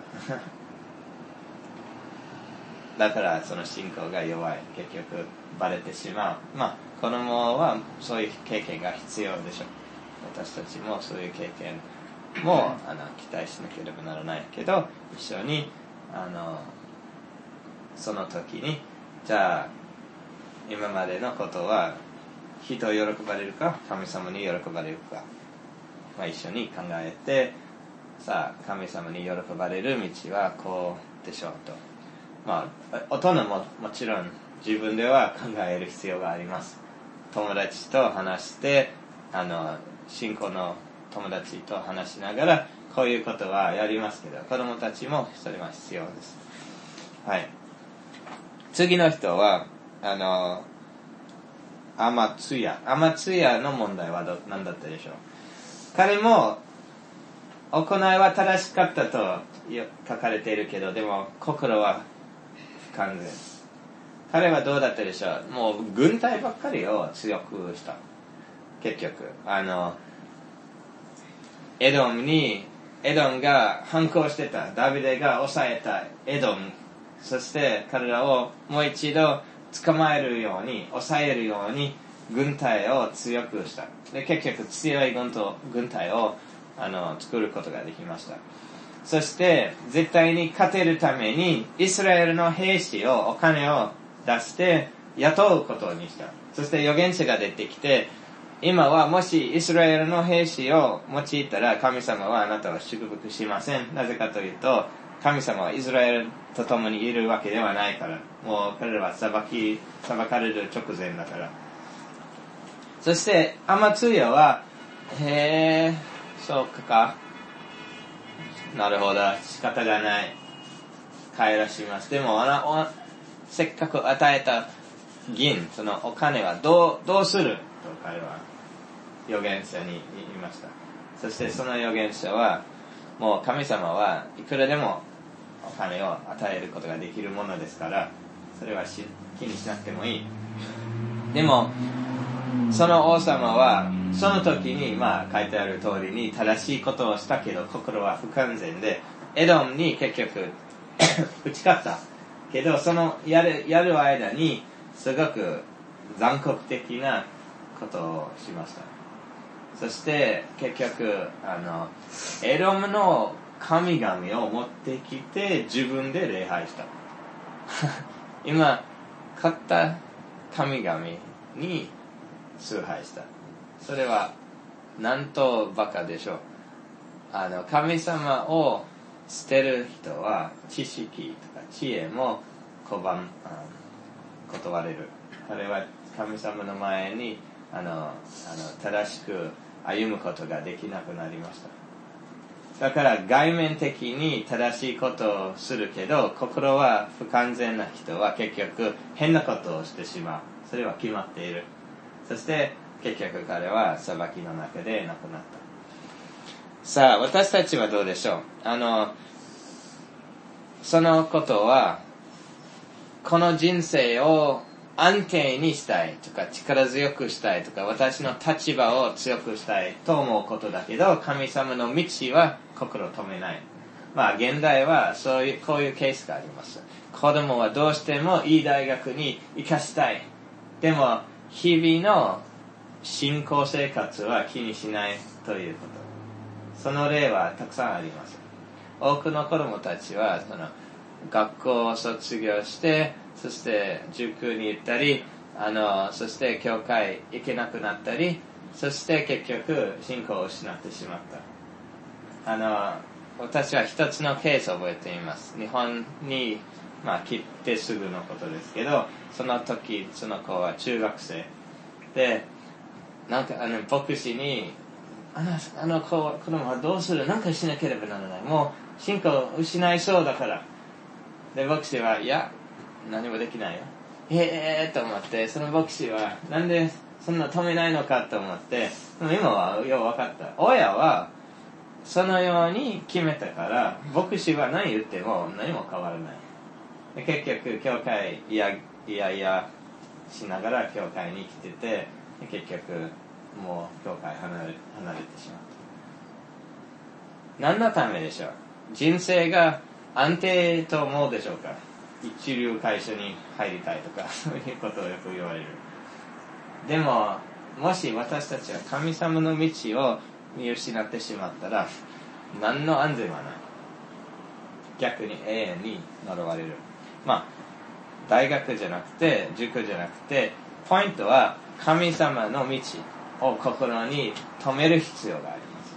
だからその信仰が弱い、結局バレてしまう。まあ子供はそういう経験が必要でしょう。私たちもそういう経験もあの期待しなければならないけど、一緒にあのその時にじゃあ今までのことは人を喜ばれるか神様に喜ばれるか、まあ、一緒に考えて、さあ神様に喜ばれる道はこうでしょうと、まあ大人ももちろん自分では考える必要があります。友達と話して、あの信仰の友達と話しながらこういうことはやりますけど、子供たちもそれは必要です。はい。次の人はあのアマツヤアマツヤの問題はど何だったでしょう。彼も行いは正しかったと書かれているけど、でも心は不完全。彼はどうだったでしょう。もう軍隊ばっかりを強くした。結局あのエドムにエドムが反抗してた、ダビデが抑えたエドム、そして彼らをもう一度捕まえるように抑えるように軍隊を強くした。で結局強い軍と軍隊をあの作ることができました。そして絶対に勝てるためにイスラエルの兵士をお金を出して雇うことにした。そして預言者が出てきて、今はもしイスラエルの兵士を用いたら神様はあなたは祝福しません。なぜかというと神様はイスラエルと共にいるわけではないから、もう彼らは裁き裁かれる直前だから。そしてアマツヤはへえそうかなるほど仕方がない帰らします。でもあのせっかく与えた銀、そのお金はどうどうすると彼は預言者に言いました。そしてその預言者はもう神様はいくらでもお金を与えることができるものですから、それはし気にしなくてもいい。でもその王様はその時にまあ書いてある通りに正しいことをしたけど心は不完全で、エドムに結局打ち勝ったけど、そのやるやる間にすごく残酷的なことをしました。そして結局あのエドムの神々を持ってきて自分で礼拝した今買った神々に崇拝した。それはなんとバカでしょう。あの神様を捨てる人は知識とか知恵も拒む、断れる。彼は神様の前にあのあの正しく歩むことができなくなりました。だから外面的に正しいことをするけど心は不完全な人は結局変なことをしてしまう。それは決まっている。そして結局彼は裁きの中で亡くなった。さあ私たちはどうでしょう。あのそのことはこの人生を安定にしたいとか力強くしたいとか私の立場を強くしたいと思うことだけど、神様の道は心を止めない。まあ現代はそういうこういうケースがあります。子供はどうしてもいい大学に行かしたい。でも日々の信仰生活は気にしないということ。その例はたくさんあります。多くの子供たちはその学校を卒業してそして塾に行ったりあのそして教会行けなくなったり、そして結局信仰を失ってしまった。あの私は一つのケースを覚えています。日本にまあ来てすぐのことですけど、その時その子は中学生で、なんかあの牧師にあのあの子子供はどうする、なんかしなければならない、もう信仰を失いそうだから。で牧師はいや何もできないよ。へえーと思って、その牧師はなんでそんな止めないのかと思って、でも今はよう分かった。親はそのように決めたから、牧師は何言っても何も変わらない。で結局教会いやいやいやしながら教会に来てて、結局もう教会離れ離れてしまった。何のためでしょう。人生が安定と思うでしょうか。一流会社に入りたいとか、そういうことをよく言われる。でももし私たちは神様の道を見失ってしまったら、何の安全はない。逆に永遠に呪われる。まあ大学じゃなくて塾じゃなくて、ポイントは神様の道を心に留める必要があります。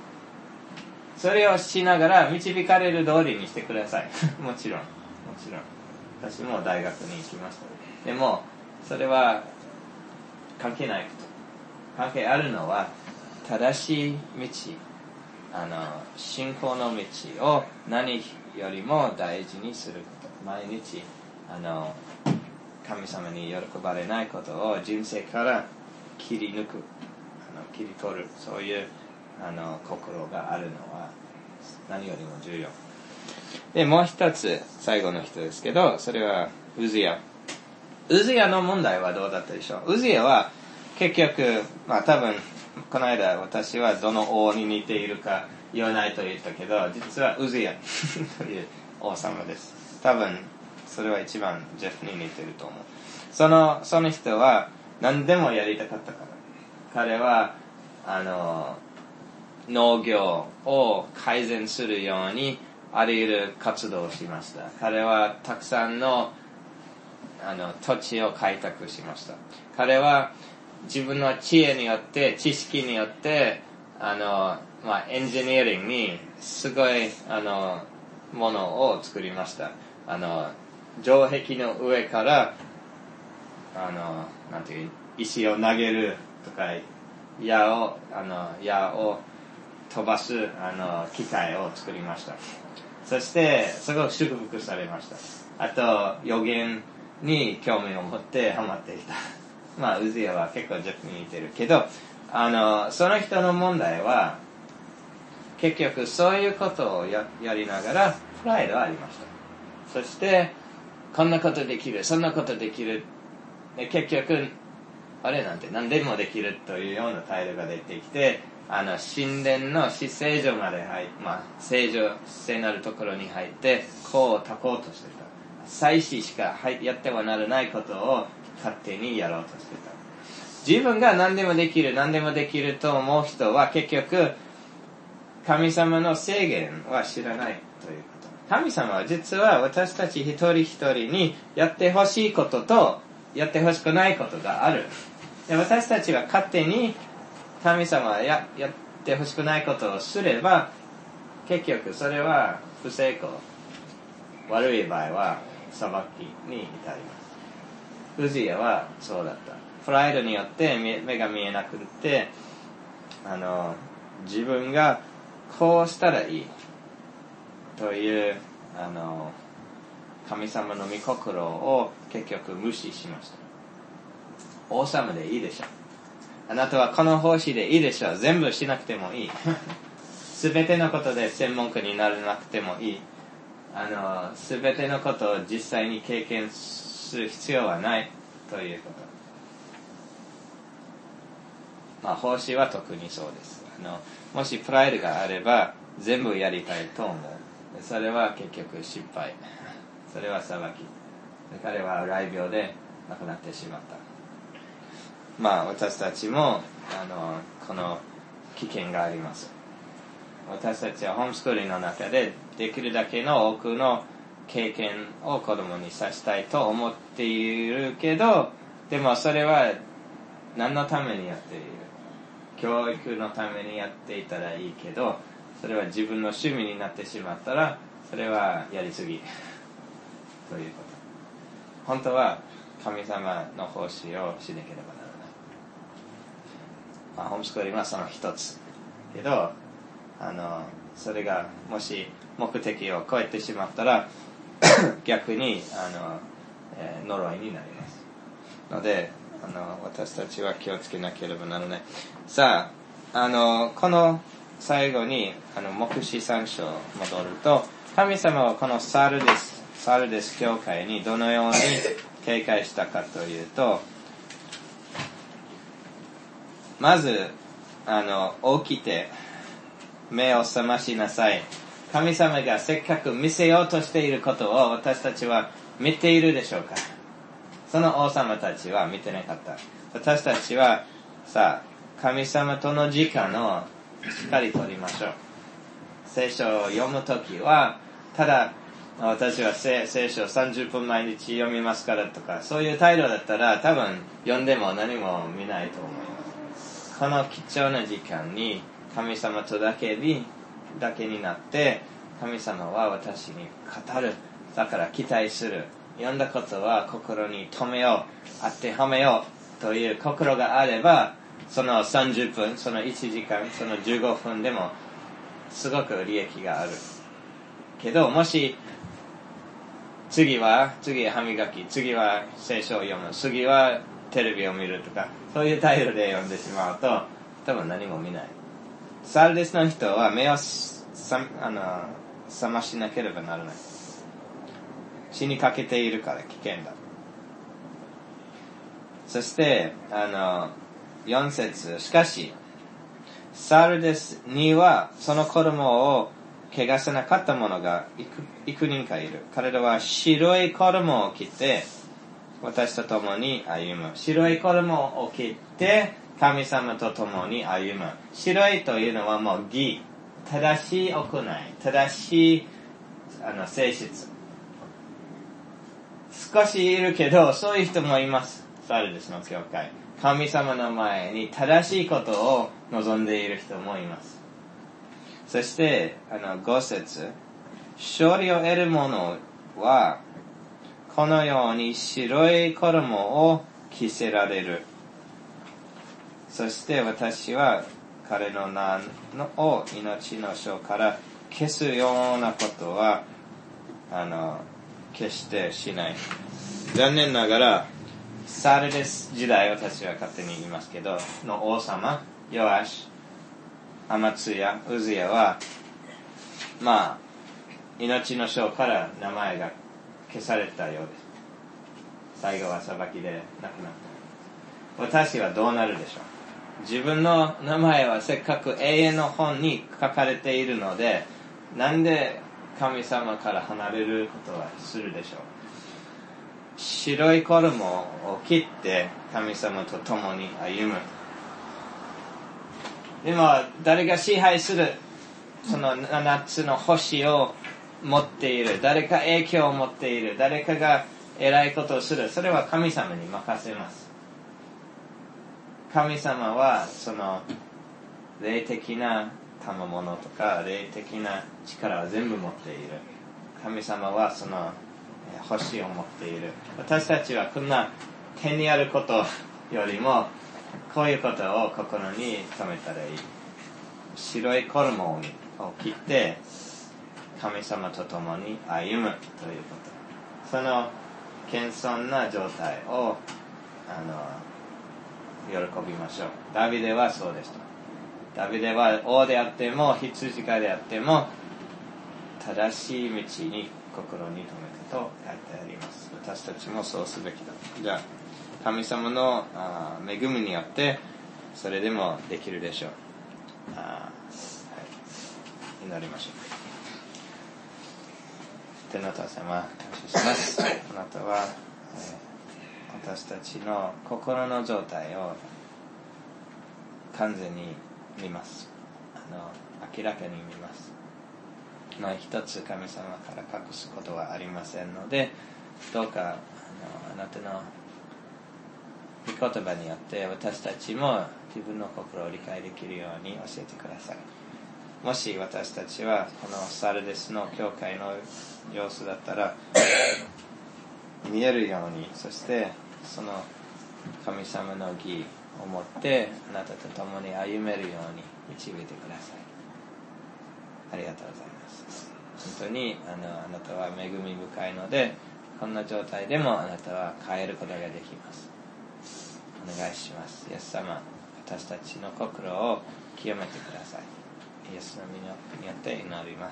それをしながら導かれる通りにしてください。もちろんもちろん私も大学に行きました。でもそれは関係ないこと。関係あるのは正しい道、あの信仰の道を何よりも大事にすること。毎日あの神様に喜ばれないことを人生から切り抜く、あの切り取る、そういうあの心があるのは何よりも重要で、もう一つ最後の人ですけど、それはウズヤ。ウズヤの問題はどうだったでしょう。ウズヤは結局、まあ多分この間私はどの王に似ているか言わないと言ったけど、実はウズヤという王様です。多分それは一番ジェフに似ていると思う。そのその人は何でもやりたかったから。彼はあの農業を改善するようにあらゆる活動をしました。彼はたくさんのあの土地を開拓しました。彼は自分の知恵によって、知識によって、あの、まあ、エンジニアリングにすごい、あの、ものを作りました。あの、城壁の上から、あの、なんていう、石を投げるとか、矢を、あの、矢を飛ばす、あの、機械を作りました。そして、すごく祝福されました。あと、予言に興味を持ってハマっていた。まあ、ウズヤは結構ジェフに似てるけど、あの、その人の問題は、結局そういうことを や, やりながら、プライドはありました。そして、こんなことできる、そんなことできる。で結局、あれなんて何でもできるというような態度が出てきて、あの、神殿の至聖所まで入って、まあ、聖女、聖なるところに入って、こうをたこうとしてた。祭司しかやってはならないことを勝手にやろうとしてた。自分が何でもできる、何でもできると思う人は結局、神様の制限は知らないということ。神様は実は私たち一人一人にやってほしいこととやってほしくないことがある。で私たちが勝手に神様は や, やってほしくないことをすれば、結局それは不成功。悪い場合は裁きに至ります。ウズヤはそうだった。プライドによって目が見えなくて、あの自分がこうしたらいいというあの神様の御心を結局無視しました。王様でいいでしょう。あなたはこの奉仕でいいでしょう。全部しなくてもいい。すべてのことで専門家にならなくてもいい。あのすべてのことを実際に経験する必要はないということ。まあ奉仕は特にそうです。あのもしプライドがあれば全部やりたいと思う。それは結局失敗。それは裁き。彼は雷病で亡くなってしまった。まあ私たちもあのこの危険があります。私たちはホームスクールの中でできるだけの多くの経験を子供にさせたいと思っているけど、でもそれは何のためにやっている？教育のためにやっていたらいいけど、それは自分の趣味になってしまったらそれはやりすぎということ。本当は神様の奉仕をしなければならない。まあホームスクールはその一つけど、あのそれがもし目的を超えてしまったら逆にあの、えー、呪いになりますので、 あの私たちは気をつけなければならない。さあ、あのこの最後にあの黙示さん章戻ると、神様はこのサルデスサルデス教会にどのように警戒したかというと、まずあの起きて目を覚ましなさい。神様がせっかく見せようとしていることを私たちは見ているでしょうか。その王様たちは見てなかった。私たちはさあ、神様との時間をしっかり取りましょう。聖書を読むときは、ただ私は聖書をさんじゅっぷん毎日読みますからとか、そういう態度だったら多分読んでも何も見ないと思います。この貴重な時間に神様とだけにだけになって、神様は私に語る。だから期待する。読んだことは心に留めよう、当てはめようという心があれば、そのさんじゅっぷん、そのいちじかん、そのじゅうごふんでもすごく利益がある。けど、もし次は、次は歯磨き、次は聖書を読む、次はテレビを見るとか、そういう態度で読んでしまうと、多分何も見ない。サルデスの人は目をさあの覚ましなければならない。死にかけているから危険だ。そしてあのよん節、しかしサルデスにはその子供を汚さなかった者が幾人かいる。彼らは白い衣を着て私と共に歩む。白い衣を着て神様と共に歩む。白いというのはもう義、正しい行い、正しいあの性質。少しいるけど、そういう人もいます。サルデスの教会。神様の前に正しいことを望んでいる人もいます。そして、あの、ご節。勝利を得る者は、このように白い衣を着せられる。そして私は彼の名を命の書から消すようなことは、あの、決してしない。残念ながら、サルデス時代、私は勝手に言いますけど、の王様、ヨアシ、アマツヤ、ウズヤは、まあ、命の書から名前が消されたようです。最後は裁きで亡くなった。私はどうなるでしょう。自分の名前はせっかく永遠の本に書かれているので、なんで神様から離れることはするでしょう。白い衣を切って神様と共に歩む。でも誰が支配するそのななつの星を持っている、誰か影響を持っている、誰かが偉いことをする、それは神様に任せます。神様はその霊的な賜物とか霊的な力は全部持っている。神様はその星を持っている。私たちはこんな手にあることよりもこういうことを心に留めたらいい。白い衣を着て神様と共に歩むということ。その謙遜な状態をあの喜びましょう。ダビデはそうでした。ダビデは王であっても羊飼いであっても正しい道に心に留めたと書いてあります。私たちもそうすべきだ。じゃあ神様の恵みによってそれでもできるでしょう。あ、はい、祈りましょう。天のお父様、感謝します。あなたは、えー私たちの心の状態を完全に見ます。あの明らかに見ます。まあ、一つ神様から隠すことはありませんので、どうかあのあなたの御言葉によって私たちも自分の心を理解できるように教えてください。もし私たちはこのサルデスの教会の様子だったら見えるように、そしてその神様の義を持ってあなたと共に歩めるように導いてください。ありがとうございます。本当にあのあなたは恵み深いので、こんな状態でもあなたは変えることができます。 願いします。イエス様、私たちの心を清めてください。イエスの皆によって祈ります。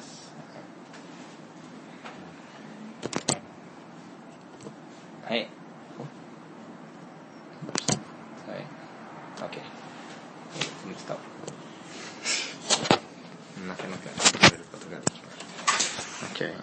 はい。はい。OK。Let's stop。なかなか食べることができます。OK。